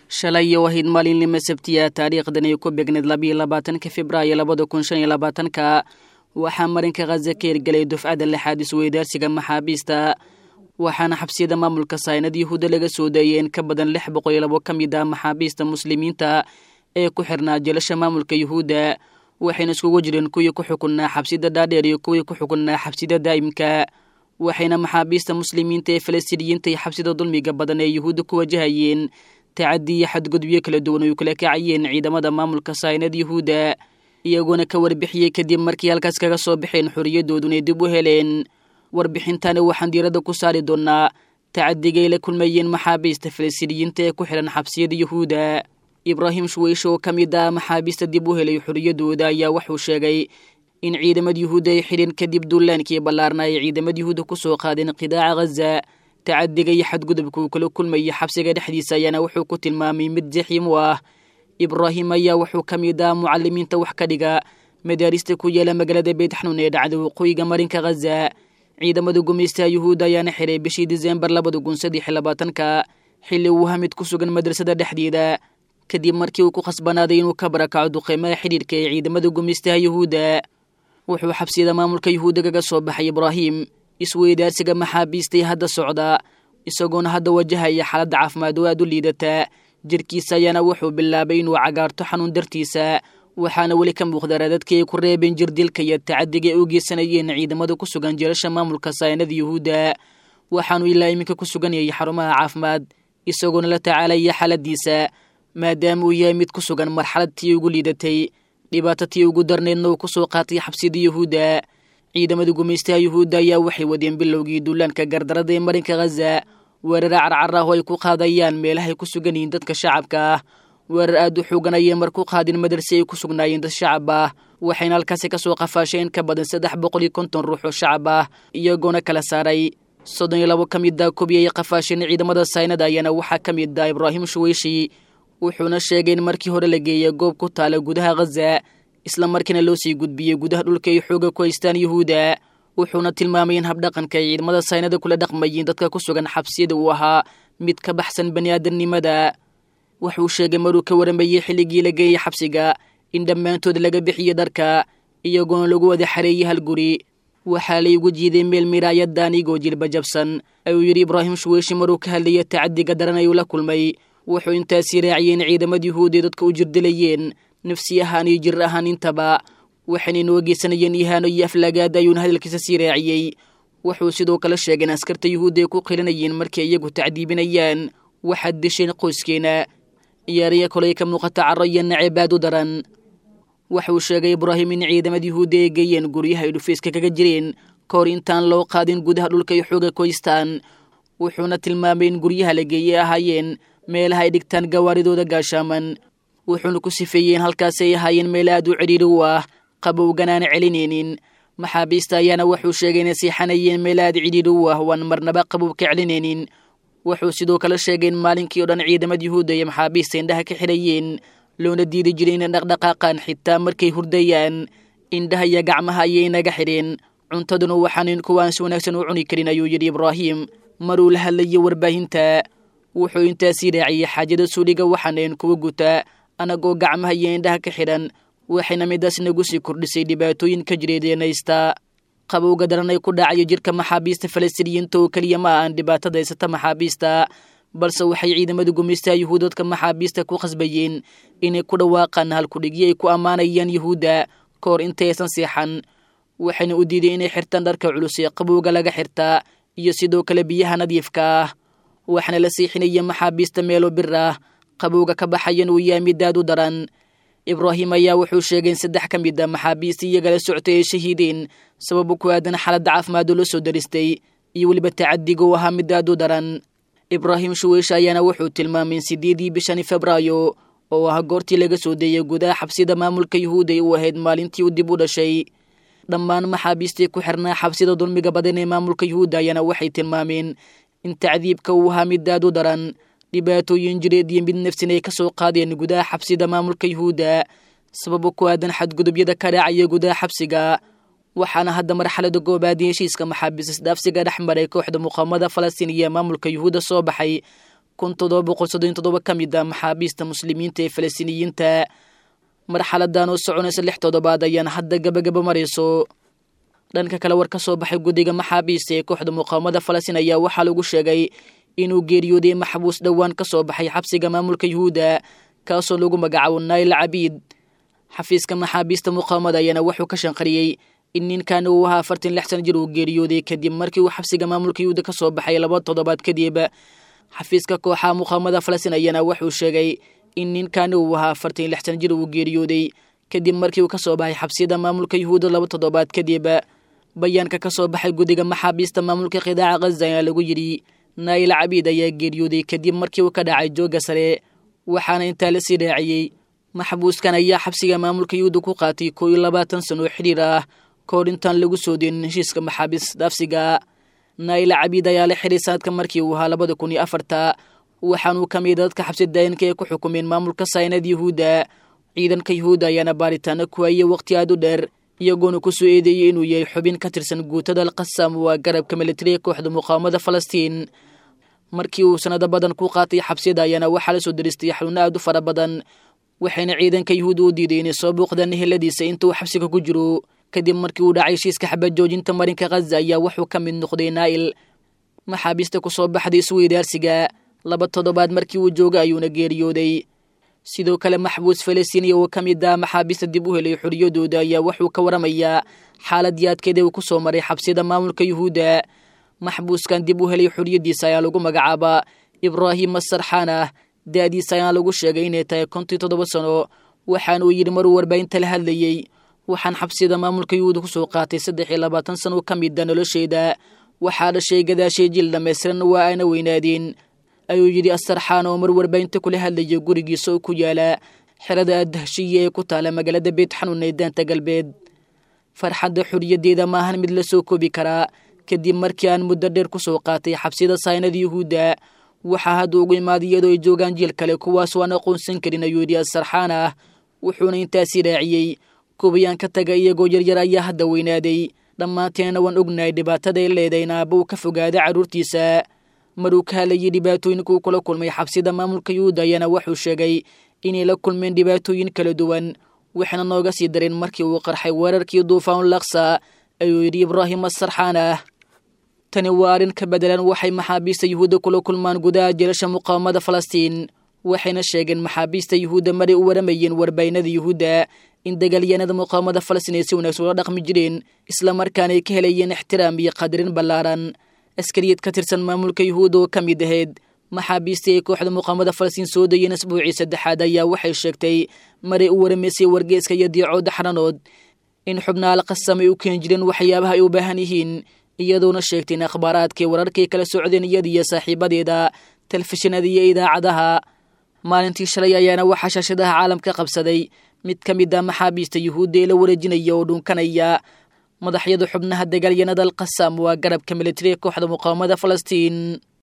shalay wahid maalinlima sabtiya taariikhdan ay ku beegneed 22 Febraayo 2025 waxaa marinka Gaza ka hirgalay dufcada lixaad isweydaarsiga maxaabiista waxaana xabsiyada maamulka Saynad Yahuuda laga soo daayeen ka badan 602 kamid ah maxaabiista muslimiinta ee ku xirnaa jeelasha maamulka Yahuuda waxayna iskugu jireen kuwii ku xukunaa xabsida dhaadheer iyo kuwii ku xukunaa xabsida daa'imka waxayna maxaabiista muslimiinta ee Falastiiniyiinta iyo xabsida dulmiga badan ee Yahuuda ku wajahayeen تعدي حد قدوية كلا دون يكلا كعيين عيدما دمام الكساينة يهودا يقولون كوربحية كديم مركي هالكاس كصوبحين حرية دون يدبو هلين وربحين تاني وحن دي ردو كساري دونا تعدي جيلا كل ميين محابيس تفلسيريين تاكو حلان حبسية يهودا إبراهيم شويشو كميدا محابيس تدبو هلي حرية دودا يا وحو شاقي إن عيدما يهودا يحرين كدب دولان كي بلارنا عيدما يهودا كسو قادين قداع غزة تعدي حد قدبكو كل ما يحبس قد حديثا يانا وحو كتل مامي مدزحيم واه إبراهيم يا وحو كميدا معلمين توح كدقا مدارستكو يالا مقلد بيت حنون يدعدو قوي قمرين كغزة عيدا مدو قميستا يهودا يانا حري بشي ديزمبر لبدو قنصدي حلباتنكا حلي وهمت كسوغن مدرسة دا حديدا كدي مركيوكو خصبانادين وكبرك عدو قيمة حديد كي عيدا مدو قميستا يهودا وحو حبسي دا مامولك يهودا قا صوبح إبراهيم isweydaarsiga maxaabiistay hadda socda isagoona hadda wajahaya xaalad caafimaad oo aad u liidata jirkiisa ayana wuxuu bilaabay inuu cagaarto xanuun dartiisa waxaana weli ka muuqda raadadkii ku reebeen jirdilka iyo tacadiga u geysanayeen ciidamada ku sugan jeelasha maamulka Saynad Yahuuda waxaanu ilaa iminka ku sugan yahay xarumaha caafimaad isagoona la tacaalaya xaaladiisa maadaama uu yahay mid ku sugan marxaladii ugu liidatay dhibaatadii ugu darneedna uu ku soo qaatay xabsida Yahuuda ciidamada gumeystaha Yahuuda ayaa waxay wadeen bilowgii duulaanka gardarada ee marinka Gaza weerar carcar oo ay ku qaadayaan meelaha ay ku sugan yihiin dadka shacabka ah weerar aad u xooganaya markuu qaadin madarasa ay ku sugnaayeen dad shacab ah waxayna halkaas ka soo qafaasheen ka badan 350 ruux oo shacab ah iyagoona kala saaray 32 kamid ah kubiyay qafaasheen ciidamada Saynad ayana waxa kamid ah Ibrahim Shuwayshi wuxuuna sheegay in markii hore la geeyay goob ku taala gudaha Gaza isla markiina loo sii gudbiyay gudaha dhulka ay xooga ku haystaan Yahuuda wuxuuna tilmaamay in habdhaqanka ciidamada Saynada kula dhaqmayeen dadka ku sugan xabsiyada uu ahaa mid ka baxsan bani'aadanimada wuxuu sheegay maruu ka waramayay xilligii la geeyay xabsiga in dhammaantood laga bixiyay dharka iyagoona lagu wada xareeyay hal guri waxaa la igu jiiday meel miraayad anigoo jilba jabsan ayuu yiri Ibrahim Shuwayshi maruu ka hadlayay tacadiga daran ay la kulmay wuxuu intaasi raaciyeen ciidamada Yahuuda dadka u jirdilayeen nafsi ahaan iyo jir ahaan intaba waxayna inoo geysanayeen ihaano iyo aflagaad ayuuna hadalkiisa sii raaciyey wuxuu sidoo kale sheegay in askarta Yahuuda ay ku qiranayeen markii iyagu tacdiibinayaan waxaad disheen qoyskeena iyaariya kolay ka muuqata caraya nacibaad u daran wuxuu sheegay Ibrahim in ciidamada Yahuuda ay geeyeen guryaha ay dhufeyska kaga jireen koor intaan loo qaadin gudaha dhulka ay xooga ku haystaan wuxuuna tilmaamay in guryaha la geeyay ahaayeen meelaha ay dhigtaan gawaaridooda gaashaaman wuxuuna ku sifeeyeen halkaas ay ahaayeen meel aad u ciriiri u ah qabowganaan celineenin maxaabiista ayaana wuxuu sheegay inay siixanayeen meel aad ciriiri u ah waan marnaba qabow ka celineenin wuxuu sidoo kale sheegay in maalinkii oo dhan ciidamada Yahuuda iyo maxaabiista indhaha ka xirayeen loona diidi jiray inay dhaqdhaqaaqaan xitaa markay hurdayaan indhaha iyo gacmaha ayay naga xireen cuntaduna waxaan kuwaan si wanaagsan u cuni karin ayuu yiri Ibrahim maruu la hadlayay warbaahinta wuxuu intaasi raaciyay xaajada suuliga waxaan kuwa guta anagoo gacmaha iyo indhaha ka xiran waxayna midaas nagu sii kordhisay dhibaatooyin ka jireedeenaysta qabowga daran ay ku dhacay jirka maxaabiista Falastiiniyiinta oo kaliya ma aan dhibaatada haysata maxaabiista balse waxay ciidamada gumeystaha Yahuuda dadka maxaabiista ku qasbayeen inay ku dhawaaqaan hal ku dhigay ku amaanayaan Yahuuda koor intaysan seexan waxayna u diiday inay xirtaan dharka culus ee qabowga laga xirtaa iyo sidoo kale biyaha nadiifka ah waxna la siixinaya maxaabiista meelo bir ah qabowga ka baxayan uu yahay mid aad u daran Ibrahim ayaa wuxuu sheegay in 3 kamid ah maxaabiista iyaga la socotay ay shahiideen sabab ku aadan xaalad caafimaad oo la soo daristay iyo waliba tacadiga oo ahaa mid aad u daran Ibrahim Shuwayshi ayaana wuxuu tilmaamay 8 bishii Febraayo oo ah goortii laga soo deeyay gudaha xabsida maamulka Yahuuda ee u ahayd maalintii uu dib u dhashay dhammaan maxaabiistii ku xirnaa xabsida dulmiga badan ee maamulka Yahuuda ayaana waxay tilmaameen in tacdiibka uu ahaa mid aad u daran dhibaatooyin jireed iyo mid nafsin ay ka soo qaadeen gudaha xabsida maamulka Yahuuda sabab ku aadan xadgudubyada ka dhacaya gudaha xabsiga waxaana hadda marxaladda goobaad heshiiska maxaabiis isdhaafsiga dhexmaray kooxda muqaawamada Falastiin iyo maamulka Yahuuda soo baxay 1737 ka mid ah maxaabiista muslimiinta ee Falastiiniyiinta. marxaladan oo soconaysa 6 toddobaad ayaan hadda gabagaba marayso. dhanka kale war ka soo baxay guddiga maxaabiista ee kooxda muqaawamada Falastiin ayaa waxaa lagu sheegay inuu geeriyooday maxbuus dhawaan ka soo baxay xabsiga maamulka Yuhuuda kaasoo lagu magacaabo Nail Abid. xafiiska maxaabiista muqaawamada ayaana wuxuu ka shanqariyay in ninkan uu ahaa 46 sano jir uu geeriyooday kadib markii uu xabsiga maamulka Yuhuuda ka soo baxay 2 toddobaad kadib. xafiiska kooxaha muqaawamada Falastiin ayaana wuxuu sheegay in ninkan uu ahaa 46 sano jir uu geeriyooday kadib markii uu ka soo baxay xabsiyada maamulka Yuhuuda 2 toddobaad kadib. bayaanka ka soo baxay guddiga maxaabiista maamulka qidaaca Gaza ayaa lagu yiri Nail Abid ayaa geeriyooday kadib markii uu ka dhacay jooga sare, waxaana intaa la sii raaciyay maxbuuskan ayaa xabsiga maamulka Yuhuuda ku qaatay 22 sano xiriir ah koor intaan lagu soo deenin heshiiska maxaabiis dhaafsiga. Nail Abid ayaa la xiray sanadka markii uu ahaa 2004, waxaanu ka mid dadka xabsi daayinka ee ku xukumeen maamulka Saynad Yuhuuda. ciidanka Yuhuuda ayaana baaritaano ku hayay waqti aad u dheer iyagoona ku soo eedeeyay inuu yahay xubin ka tirsan guutada Al-Qassam waa garabka militariga kooxda muqaawamada Falastiin. markii uu sanado badan ku qaatay xabsiyada ayaana waxaa la soo diristay xanuun aad u fara badan, waxayna ciidanka Yuhuuda u diideen inay soo booqdaan eheladiisa intuu xabsiga ku jiro. kadib markii uu dhacay heshiiska xabad joojinta marinka Gaza ayaa wuxuu ka mid noqday Nail maxaabiista ku soo baxday isweydaarsiga 2 toddobaad markii uu joogay ayuuna geeriyooday. sidoo kale maxbuus Falastiini oo ka mid ah maxaabiista dib u helay xorriyadooda ayaa wuxuu ka waramayaa xaalad yaadkeeda uu ku soo maray xabsiyada maamulka Yuhuuda. maxbuuskan dib u helay xorriyadiisa ayaa lagu magacaabaa Ibrahim As-Sarxana, daadiisa ayaa lagu sheegay inay tahay 57 sano, waxaana uu yidhi maruu warbaahinta la hadlayay waxaan xabsiyada maamulka Yuhuuda ku soo qaatay 23 sano ka mid ah noloshayda, waxaa dhashay gadaashay jil dhammaystiran waa ayna weynaadeen, ayuu yidhi As-Sarxana oo mar warbaahinta kula hadlayay gurigiisa oo ku yaala xerada Dahshiya ee ku taala magaalada Beit Xanuun ee daanta galbeed. farxadda xorriyadeeda maahan mid la soo koobi karaa kadib markii aan muddo dheer ku soo qaatay xabsiyada Saynad Yuhuuda, waxaa hadda ugu imaaday iyadoo ay joogaan jiil kale kuwaas oo aan aqoonsan karin, ayuu yidhi As-Sarxana. wuxuuna intaasi raaciyey kuwiyaan ka tagay iyagoo yaryar ayaa hadda weynaaday, dhammaanteena waan ognahay dhibaatada ay leedahay in aabba uu ka fogaada carruurtiisa. maruu ka hadlayay dhibaatooyinka uu kula kulmay xabsiyada maamulka Yuhuuda ayaana wuxuu sheegay inay la kulmeen dhibaatooyin kala duwan, waxaana nooga sii dareen markii uu qarxay weerarkii Duufaanul Aqsa, ayuu yidhi Ibrahim As-Sarxana. tani waa arrin ka bedelan waxay maxaabiista Yuhuuda kula kulmaan gudaha jeelasha muqaawamada Falastiin, waxayna sheegeen maxaabiista Yuhuuda maray u waramayeen warbaahinada Yuhuuda in dagaalyahanada muqaawamada Falastiin ay si wanaagsan ula dhaqmi jireen isla markaana ay ka helayeen ixtiraam iyo qadarin ballaaran. askariyad ka tirsan maamulka Yuhuuda oo ka mid ahayd maxaabiistii ay kooxda muqaawamada Falastiin soo dayeen asbuucii saddexaad ayaa waxay sheegtay maray u waramaysay wargeyska iyo diicooda xaranood in xubnaha Al-Qassam ay u keen jireen waxyaabaha ay u baahan yihiin, iyadoona sheegtay in akhbaaraadkii wararkay kala socdeen iyada iyo saaxiibadeeda telefishinada iyo idaacadaha. maalintii shalay ayaana waxaa shaashadaha caalamka qabsaday mid ka mid ah maxaabiista Yuhuuda ee la wareejinaya oo dhunkanaya madaxyada xubnaha dagaalyanada Al-Qassam waa garabka militariga kooxda muqaawamada Falastiin.